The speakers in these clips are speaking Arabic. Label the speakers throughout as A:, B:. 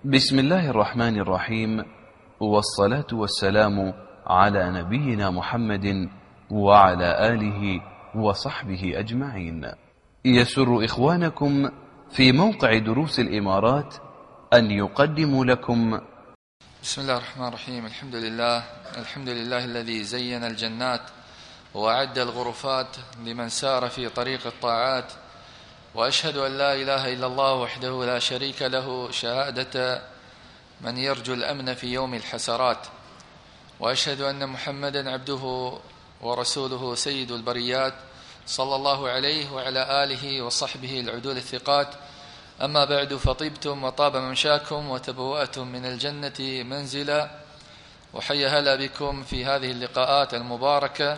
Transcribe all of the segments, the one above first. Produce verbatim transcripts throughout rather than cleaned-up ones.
A: بسم الله الرحمن الرحيم، والصلاة والسلام على نبينا محمد وعلى آله وصحبه أجمعين. يسر إخوانكم في موقع دروس الإمارات أن يقدموا لكم
B: بسم الله الرحمن الرحيم. الحمد لله الحمد لله الذي زين الجنات وأعد الغرفات لمن سار في طريق الطاعات، وأشهد أن لا إله إلا الله وحده لا شريك له شهادة من يرجو الأمن في يوم الحسرات، وأشهد أن محمدا عبده ورسوله سيد البريات صلى الله عليه وعلى آله وصحبه العدول الثقات. أما بعد، فطبتم وطاب ممشاكم وتبوأتم من الجنة منزلا، وحي هلا بكم في هذه اللقاءات المباركة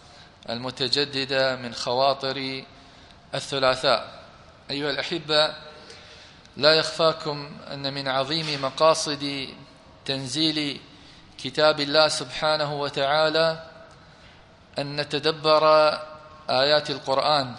B: المتجددة من خواطر الثلاثاء. أيها الأحبة، لا يخفاكم أن من عظيم مقاصد تنزيل كتاب الله سبحانه وتعالى أن نتدبر آيات القرآن.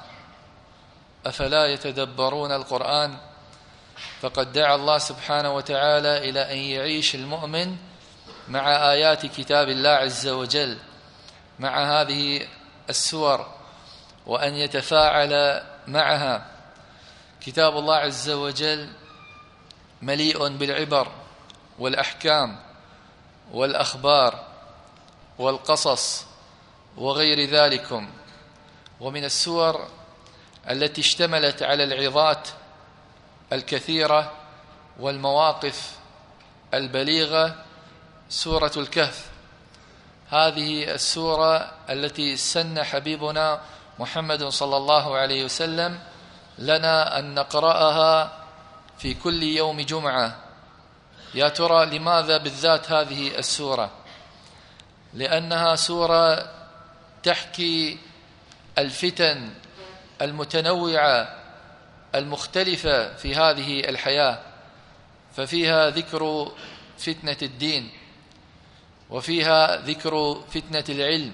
B: أفلا يتدبرون القرآن؟ فقد دعا الله سبحانه وتعالى إلى أن يعيش المؤمن مع آيات كتاب الله عز وجل، مع هذه السور، وأن يتفاعل معها. كتاب الله عز وجل مليء بالعبر والأحكام والأخبار والقصص وغير ذلكم. ومن السور التي اشتملت على العظات الكثيرة والمواقف البليغة سورة الكهف. هذه السورة التي سن حبيبنا محمد صلى الله عليه وسلم لنا أن نقرأها في كل يوم جمعة. يا ترى لماذا بالذات هذه السورة؟ لأنها سورة تحكي الفتن المتنوعة المختلفة في هذه الحياة، ففيها ذكر فتنة الدين، وفيها ذكر فتنة العلم،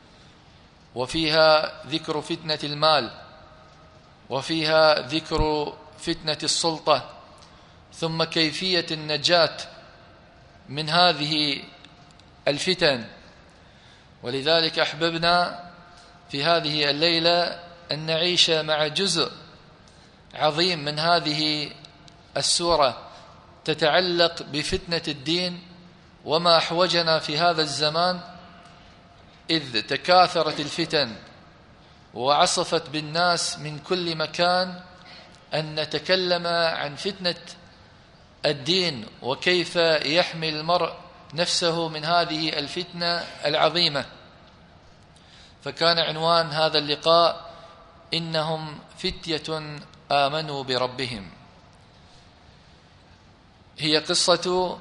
B: وفيها ذكر فتنة المال، وفيها ذكر فتنة السلطة، ثم كيفية النجاة من هذه الفتن. ولذلك أحببنا في هذه الليلة أن نعيش مع جزء عظيم من هذه السورة تتعلق بفتنة الدين، وما أحوجنا في هذا الزمان إذ تكاثرت الفتن وعصفت بالناس من كل مكان أن نتكلم عن فتنة الدين، وكيف يحمي المرء نفسه من هذه الفتنة العظيمة. فكان عنوان هذا اللقاء إنهم فتية آمنوا بربهم. هي قصة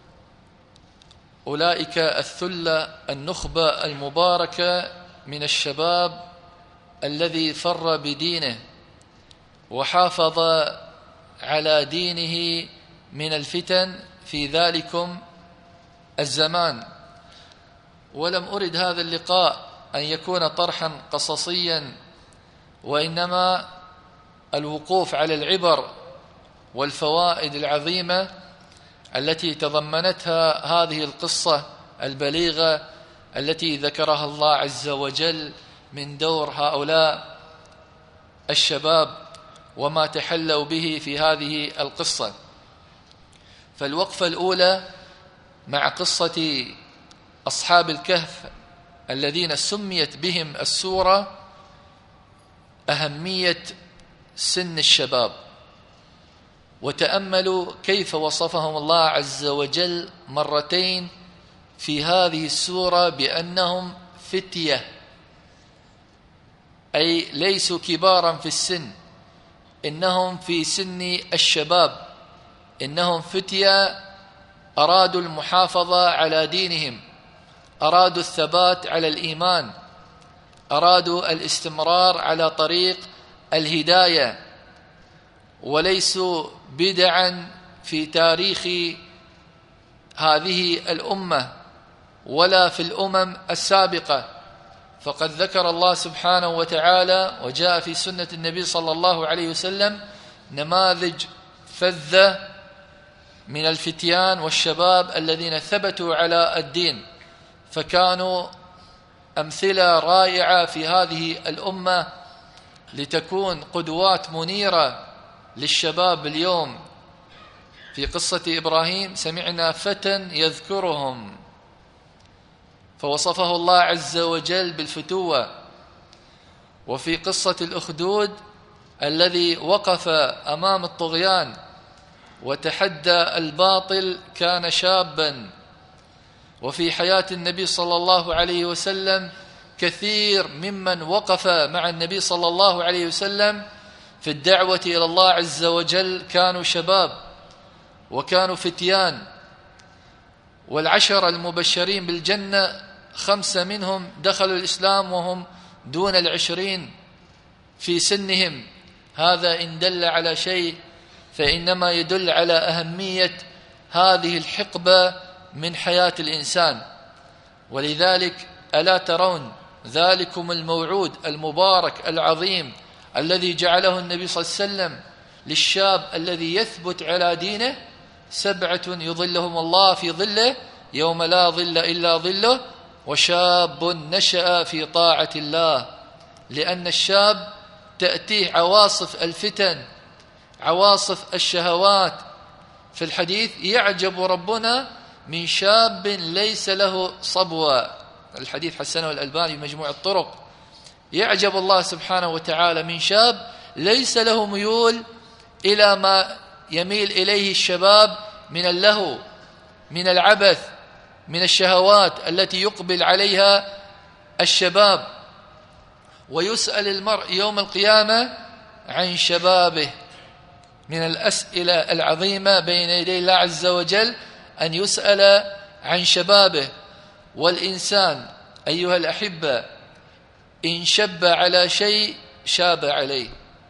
B: أولئك الثلة النخبة المباركة من الشباب الذي فر بدينه وحافظ على دينه من الفتن في ذلكم الزمان. ولم أرد هذا اللقاء أن يكون طرحا قصصيا، وإنما الوقوف على العبر والفوائد العظيمة التي تضمنتها هذه القصة البليغة التي ذكرها الله عز وجل من دور هؤلاء الشباب وما تحلوا به في هذه القصة. فالوقفة الأولى مع قصة أصحاب الكهف الذين سميت بهم السورة أهمية سن الشباب. وتأملوا كيف وصفهم الله عز وجل مرتين في هذه السورة بأنهم فتية، أي ليسوا كبارا في السن، إنهم في سن الشباب، إنهم فتية أرادوا المحافظة على دينهم، أرادوا الثبات على الإيمان، أرادوا الاستمرار على طريق الهداية، وليسوا بدعا في تاريخ هذه الأمة ولا في الأمم السابقة. فقد ذكر الله سبحانه وتعالى وجاء في سنة النبي صلى الله عليه وسلم نماذج فذة من الفتيان والشباب الذين ثبتوا على الدين، فكانوا أمثلة رائعة في هذه الأمة لتكون قدوات منيرة للشباب اليوم. في قصة إبراهيم سمعنا فتى يذكرهم، فوصفه الله عز وجل بالفتوة. وفي قصة الأخدود الذي وقف أمام الطغيان وتحدى الباطل كان شابا. وفي حياة النبي صلى الله عليه وسلم كثير ممن وقف مع النبي صلى الله عليه وسلم في الدعوة إلى الله عز وجل كانوا شباب وكانوا فتيان. والعشر المبشرين بالجنة خمسة منهم دخلوا الإسلام وهم دون العشرين في سنهم. هذا إن دل على شيء فإنما يدل على أهمية هذه الحقبة من حياة الإنسان. ولذلك ألا ترون ذلكم الموعود المبارك العظيم الذي جعله النبي صلى الله عليه وسلم للشاب الذي يثبت على دينه؟ سبعة يظلهم الله في ظله يوم لا ظل إلا ظله، وشاب نشأ في طاعة الله. لأن الشاب تأتيه عواصف الفتن، عواصف الشهوات. في الحديث يعجب ربنا من شاب ليس له صبوة، الحديث حسنه الألباني بمجموع الطرق. يعجب الله سبحانه وتعالى من شاب ليس له ميول إلى ما يميل إليه الشباب من اللهو، من العبث، من الشهوات التي يقبل عليها الشباب. ويسأل المرء يوم القيامة عن شبابه. من الأسئلة العظيمة بين يدي الله عز وجل أن يسأل عن شبابه. والإنسان أيها الأحبة إن شب على شيء شاب عليه.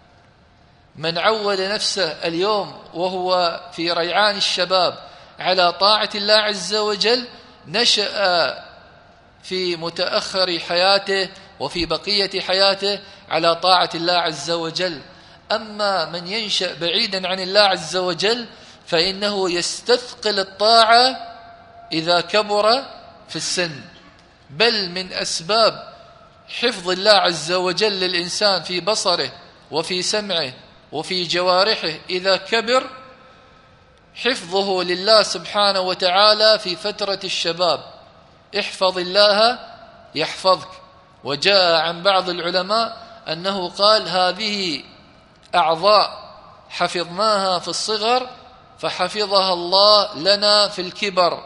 B: من عود نفسه اليوم وهو في ريعان الشباب على طاعة الله عز وجل نشأ في متأخر حياته وفي بقية حياته على طاعة الله عز وجل. أما من ينشأ بعيدا عن الله عز وجل فإنه يستثقل الطاعة إذا كبر في السن. بل من أسباب حفظ الله عز وجل للإنسان في بصره وفي سمعه وفي جوارحه إذا كبر حفظه لله سبحانه وتعالى في فترة الشباب. احفظ الله يحفظك. وجاء عن بعض العلماء أنه قال هذه أعضاء حفظناها في الصغر فحفظها الله لنا في الكبر.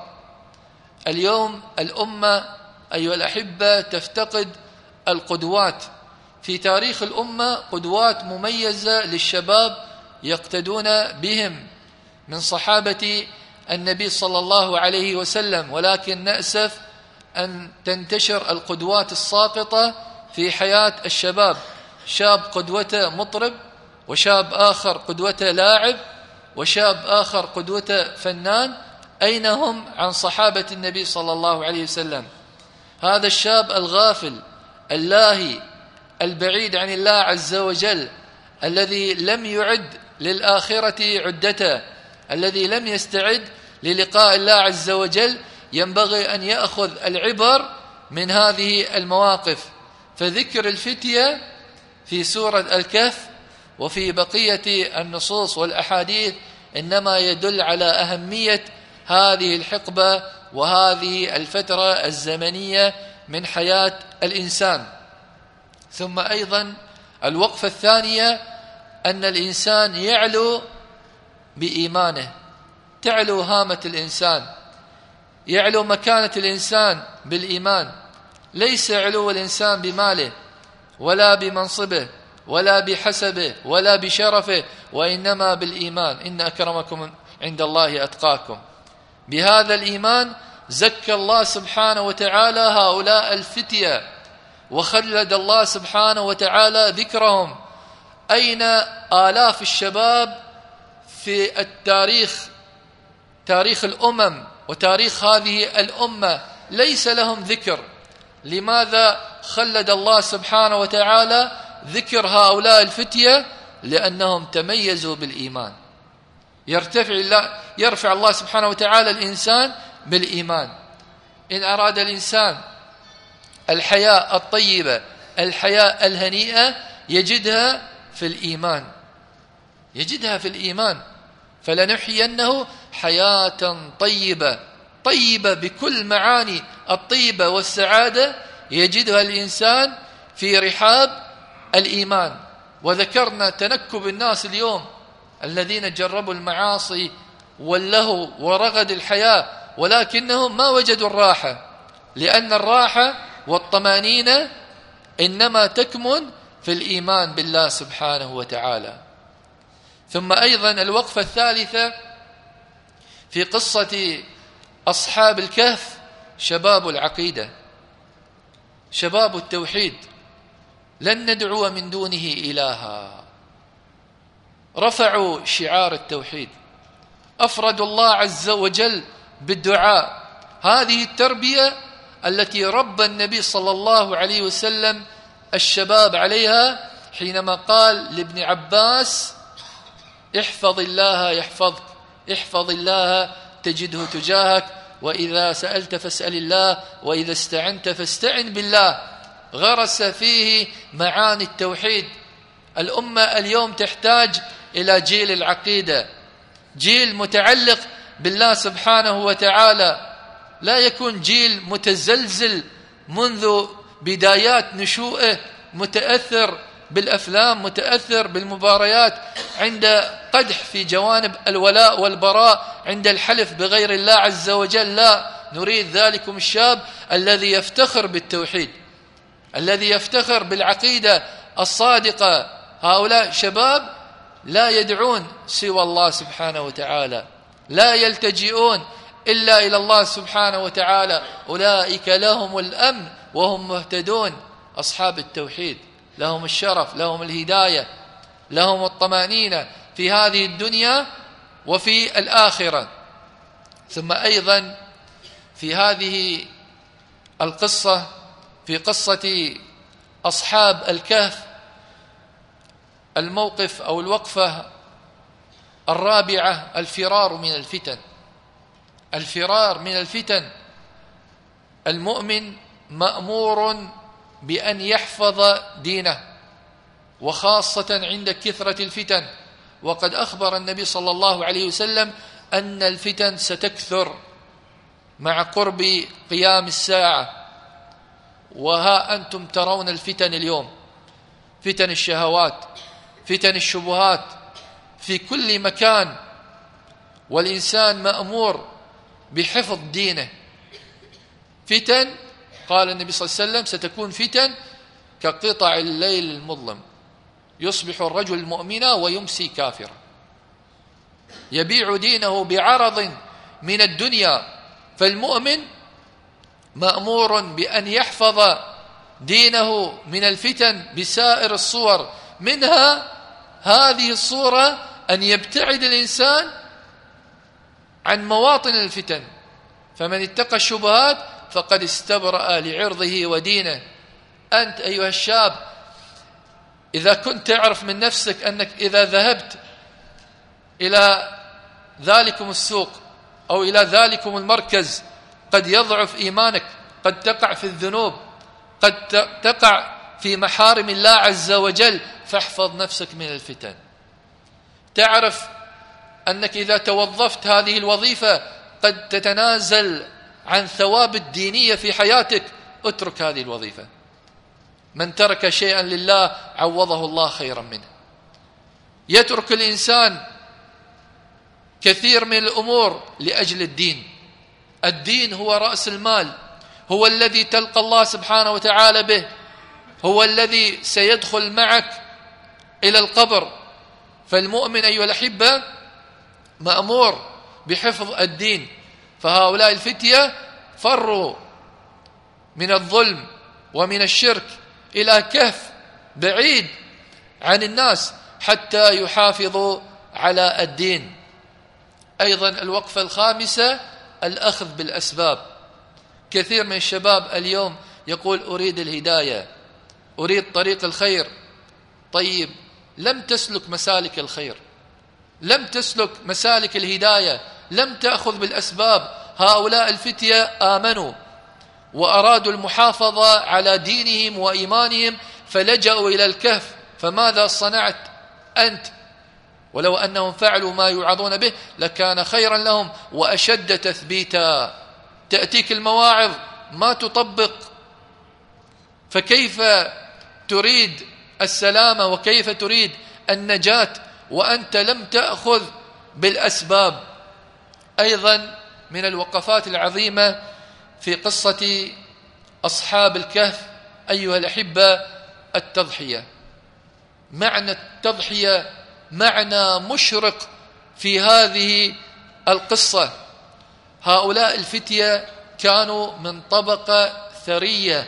B: اليوم الأمة أيها الأحبة تفتقد القدوات. في تاريخ الأمة قدوات مميزة للشباب يقتدون بهم من صحابة النبي صلى الله عليه وسلم، ولكن نأسف أن تنتشر القدوات الساقطة في حياة الشباب. شاب قدوته مطرب، وشاب آخر قدوته لاعب، وشاب آخر قدوته فنان. أين هم عن صحابة النبي صلى الله عليه وسلم؟ هذا الشاب الغافل اللاهي البعيد عن الله عز وجل الذي لم يعد للآخرة عدته، الذي لم يستعد للقاء الله عز وجل، ينبغي أن يأخذ العبر من هذه المواقف. فذكر الفتية في سورة الكهف وفي بقية النصوص والأحاديث إنما يدل على أهمية هذه الحقبة وهذه الفترة الزمنية من حياة الإنسان. ثم أيضا الوقفة الثانية أن الإنسان يعلو بإيمانه، تعلو هامة الإنسان، يعلو مكانة الإنسان بالإيمان. ليس علو الإنسان بماله ولا بمنصبه ولا بحسبه ولا بشرفه، وإنما بالإيمان. إن أكرمكم عند الله أتقاكم. بهذا الإيمان زكى الله سبحانه وتعالى هؤلاء الفتية وخلد الله سبحانه وتعالى ذكرهم. أين آلاف الشباب في التاريخ، تاريخ الأمم وتاريخ هذه الأمة ليس لهم ذكر؟ لماذا خلد الله سبحانه وتعالى ذكر هؤلاء الفتية؟ لأنهم تميزوا بالإيمان. يرتفع الله يرفع الله سبحانه وتعالى الإنسان بالإيمان. إن أراد الإنسان الحياة الطيبة الحياة الهنيئة يجدها في الإيمان، يجدها في الإيمان. فلنحيينه حياة طيبة، طيبة بكل معاني الطيبة والسعادة يجدها الإنسان في رحاب الإيمان. وذكرنا تنكب الناس اليوم الذين جربوا المعاصي واللهو ورغد الحياة ولكنهم ما وجدوا الراحة، لأن الراحة والطمانينة إنما تكمن في الإيمان بالله سبحانه وتعالى. ثم أيضا الوقفة الثالثة في قصة أصحاب الكهف شباب العقيدة، شباب التوحيد، لن ندعو من دونه إلها، رفعوا شعار التوحيد، أفردوا الله عز وجل بالدعاء. هذه التربية التي ربى النبي صلى الله عليه وسلم الشباب عليها حينما قال لابن عباس: احفظ الله يحفظك، احفظ الله تجده تجاهك، وإذا سألت فاسأل الله، وإذا استعنت فاستعن بالله. غرس فيه معاني التوحيد. الأمة اليوم تحتاج إلى جيل العقيدة، جيل متعلق بالله سبحانه وتعالى، لا يكون جيل متزلزل منذ بدايات نشوئه، متأثر بالأفلام، متأثر بالمباريات، عند قدح في جوانب الولاء والبراء، عند الحلف بغير الله عز وجل. لا، نريد ذلكم الشاب الذي يفتخر بالتوحيد، الذي يفتخر بالعقيدة الصادقة. هؤلاء شباب لا يدعون سوى الله سبحانه وتعالى، لا يلتجئون إلا إلى الله سبحانه وتعالى. أولئك لهم الأمن وهم مهتدون. أصحاب التوحيد لهم الشرف، لهم الهداية، لهم الطمأنينة في هذه الدنيا وفي الآخرة. ثم أيضا في هذه القصة، في قصة أصحاب الكهف، الموقف أو الوقفة الرابعة الفرار من الفتن. الفرار من الفتن. المؤمن مأمور بأن يحفظ دينه، وخاصة عند كثرة الفتن. وقد أخبر النبي صلى الله عليه وسلم أن الفتن ستكثر مع قرب قيام الساعة. وها أنتم ترون الفتن اليوم، فتن الشهوات، فتن الشبهات في كل مكان، والإنسان مأمور بحفظ دينه. فتن، قال النبي صلى الله عليه وسلم: ستكون فتن كقطع الليل المظلم، يصبح الرجل مؤمنا ويمسي كافرا، يبيع دينه بعرض من الدنيا. فالمؤمن مأمور بأن يحفظ دينه من الفتن بسائر الصور، منها هذه الصورة أن يبتعد الإنسان عن مواطن الفتن. فمن اتقى الشبهات فقد استبرأ لعرضه ودينه. أنت أيها الشاب إذا كنت تعرف من نفسك أنك إذا ذهبت إلى ذلكم السوق أو إلى ذلكم المركز قد يضعف إيمانك، قد تقع في الذنوب، قد تقع في محارم الله عز وجل، فاحفظ نفسك من الفتن. تعرف أنك إذا توظفت هذه الوظيفة قد تتنازل عن ثواب الدينية في حياتك، اترك هذه الوظيفة. من ترك شيئا لله عوضه الله خيرا منه. يترك الإنسان كثير من الأمور لأجل الدين. الدين هو رأس المال، هو الذي تلقى الله سبحانه وتعالى به، هو الذي سيدخل معك إلى القبر. فالمؤمن أيها الأحبة مأمور بحفظ الدين. فهؤلاء الفتية فروا من الظلم ومن الشرك إلى كهف بعيد عن الناس حتى يحافظوا على الدين. أيضا الوقفة الخامسة الأخذ بالأسباب. كثير من الشباب اليوم يقول: أريد الهداية، أريد طريق الخير. طيب، لم تسلك مسالك الخير، لم تسلك مسالك الهداية، لم تأخذ بالأسباب. هؤلاء الفتية آمنوا وأرادوا المحافظة على دينهم وإيمانهم فلجأوا إلى الكهف. فماذا صنعت أنت؟ ولو أنهم فعلوا ما يوعظون به لكان خيرا لهم وأشد تثبيتا. تأتيك المواعظ ما تطبق، فكيف تريد السلامة وكيف تريد النجاة وأنت لم تأخذ بالأسباب؟ أيضا من الوقفات العظيمة في قصة أصحاب الكهف أيها الأحبة التضحية. معنى التضحية معنى مشرق في هذه القصة. هؤلاء الفتية كانوا من طبقة ثرية،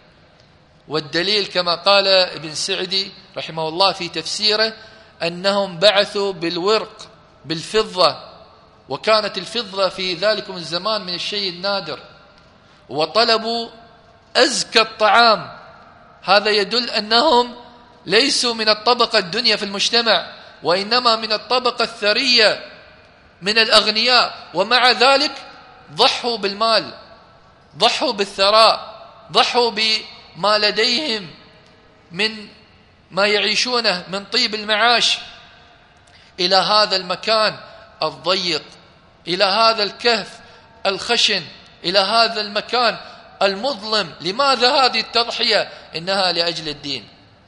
B: والدليل كما قال ابن سعدي رحمه الله في تفسيره أنهم بعثوا بالورق بالفضة، وكانت الفضة في ذلكم الزمان من الشيء النادر، وطلبوا أزكى الطعام. هذا يدل أنهم ليسوا من الطبقة الدنيا في المجتمع، وإنما من الطبقة الثرية من الأغنياء، ومع ذلك ضحوا بالمال، ضحوا بالثراء، ضحوا بما لديهم من ما يعيشونه من طيب المعاش إلى هذا المكان الضيق، إلى هذا الكهف الخشن، إلى هذا المكان المظلم. لماذا هذه التضحية؟ إنها لأجل الدين.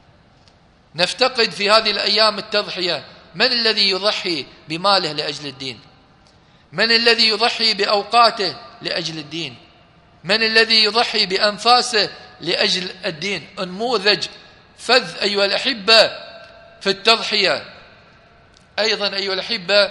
B: نفتقد في هذه الأيام التضحية. من الذي يضحي بماله لأجل الدين؟ من الذي يضحي بأوقاته لأجل الدين؟ من الذي يضحي بأنفاسه لأجل الدين؟ نموذج فذ أيها الأحبة في التضحية. أيضا أيها الأحبة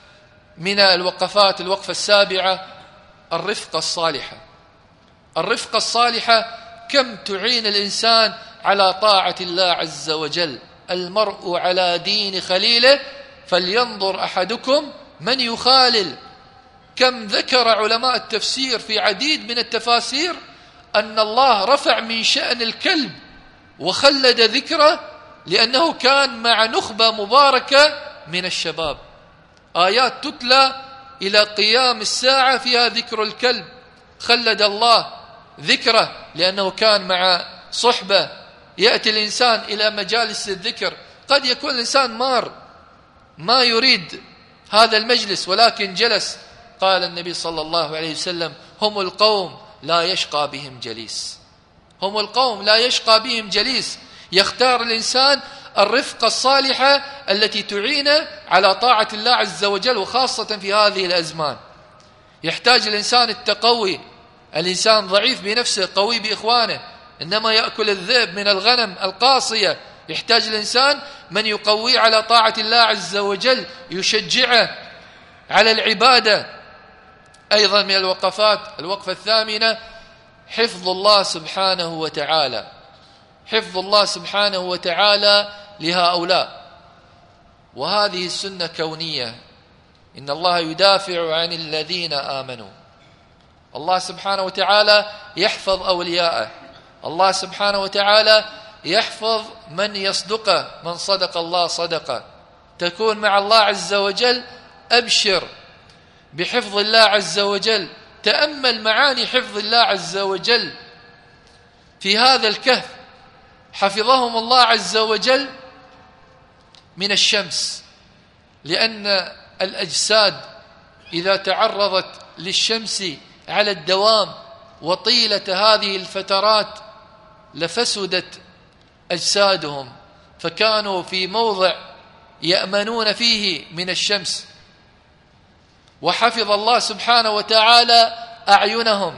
B: من الوقفات الوقفة السابعة الرفقة الصالحة. الرفقة الصالحة كم تعين الإنسان على طاعة الله عز وجل. المرء على دين خليله فلينظر أحدكم من يخالل. كم ذكر علماء التفسير في عديد من التفاسير أن الله رفع من شأن الكلب وخلد ذكره لأنه كان مع نخبة مباركة من الشباب. آيات تتلى إلى قيام الساعة فيها ذكر الكلب، خلد الله ذكره لأنه كان مع صحبة. يأتي الإنسان إلى مجالس الذكر، قد يكون الإنسان مار ما يريد هذا المجلس ولكن جلس. قال النبي صلى الله عليه وسلم: هم القوم لا يشقى بهم جليس. هم القوم لا يشقى بهم جليس. يختار الإنسان الرفقة الصالحة التي تعين على طاعة الله عز وجل، وخاصة في هذه الأزمان. يحتاج الإنسان التقوي. الإنسان ضعيف بنفسه قوي بإخوانه، إنما يأكل الذئب من الغنم القاصية. يحتاج الإنسان من يقويه على طاعة الله عز وجل، يشجعه على العبادة. أيضا من الوقفات الوقفة الثامنة حفظ الله سبحانه وتعالى. حفظ الله سبحانه وتعالى لهؤلاء، وهذه السنة كونية. إن الله يدافع عن الذين آمنوا. الله سبحانه وتعالى يحفظ أولياءه. الله سبحانه وتعالى يحفظ من يصدقه. من صدق الله صدقه. تكون مع الله عز وجل، أبشر بحفظ الله عز وجل. تأمل معاني حفظ الله عز وجل في هذا الكهف. حفظهم الله عز وجل من الشمس، لأن الأجساد إذا تعرضت للشمس على الدوام وطيلة هذه الفترات لفسدت أجسادهم، فكانوا في موضع يأمنون فيه من الشمس. وحفظ الله سبحانه وتعالى أعينهم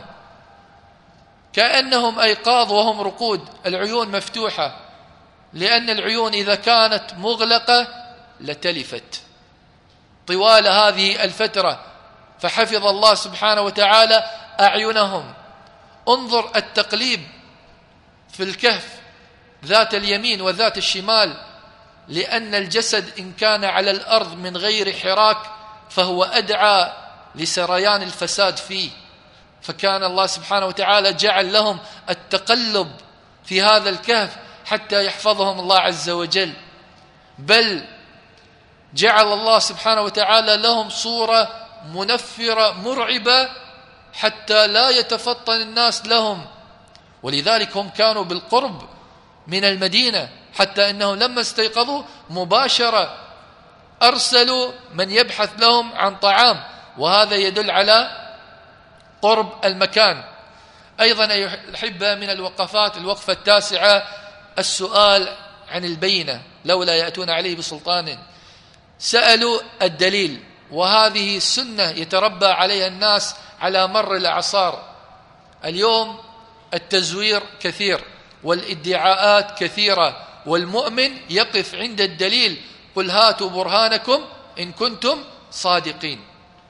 B: كأنهم أيقاظ وهم رقود. العيون مفتوحة، لأن العيون إذا كانت مغلقة لتلفت طوال هذه الفترة، فحفظ الله سبحانه وتعالى أعينهم. انظر التقليب في الكهف ذات اليمين وذات الشمال، لأن الجسد إن كان على الأرض من غير حراك فهو أدعى لسريان الفساد فيه. فكان الله سبحانه وتعالى جعل لهم التقلب في هذا الكهف حتى يحفظهم الله عز وجل. بل جعل الله سبحانه وتعالى لهم صورة منفرة مرعبة حتى لا يتفطن الناس لهم، ولذلك هم كانوا بالقرب من المدينة، حتى أنهم لما استيقظوا مباشرة أرسلوا من يبحث لهم عن طعام، وهذا يدل على قرب المكان. أيضا أيها الأحبة من الوقفات الوقفة التاسعة السؤال عن البينة لولا يأتون عليه بسلطان. سألوا الدليل، وهذه سنة يتربى عليها الناس على مر الأعصار. اليوم التزوير كثير والادعاءات كثيرة، والمؤمن يقف عند الدليل، قل هاتوا برهانكم إن كنتم صادقين.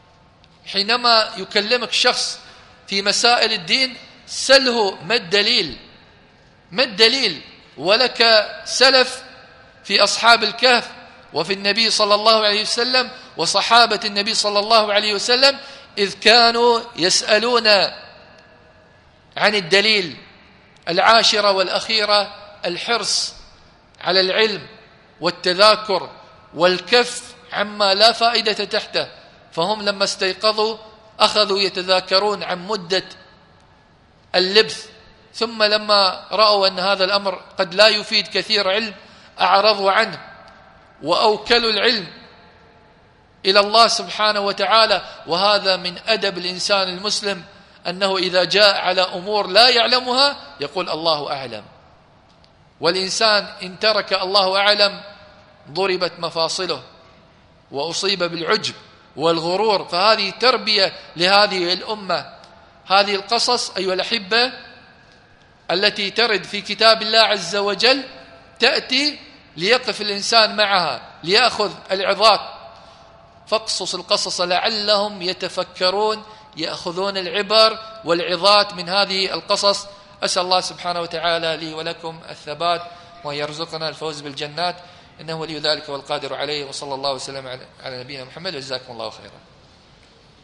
B: حينما يكلمك شخص في مسائل الدين سله ما الدليل، ما الدليل؟ ولك سلف في أصحاب الكهف وفي النبي صلى الله عليه وسلم وصحابة النبي صلى الله عليه وسلم إذ كانوا يسألون عن الدليل. العاشرة والأخيرة الحرص على العلم والتذاكر والكف عما لا فائدة تحته، فهم لما استيقظوا أخذوا يتذاكرون عن مدة اللبث، ثم لما رأوا أن هذا الأمر قد لا يفيد كثير علم أعرضوا عنه وأوكلوا العلم إلى الله سبحانه وتعالى. وهذا من أدب الإنسان المسلم أنه إذا جاء على أمور لا يعلمها يقول الله أعلم. والإنسان إن ترك الله أعلم ضربت مفاصله وأصيب بالعجب والغرور، فهذه تربية لهذه الأمة. هذه القصص أيها الأحبة التي ترد في كتاب الله عز وجل تأتي ليقف الإنسان معها ليأخذ العظات، فاقصص القصص لعلهم يتفكرون، يأخذون العبر والعظات من هذه القصص. أسأل الله سبحانه وتعالى لي ولكم الثبات وأن يرزقنا الفوز بالجنات، إنه ولي ذلك والقادر عليه. وصلى الله وسلم على نبينا محمد، وجزاكم الله خيرا.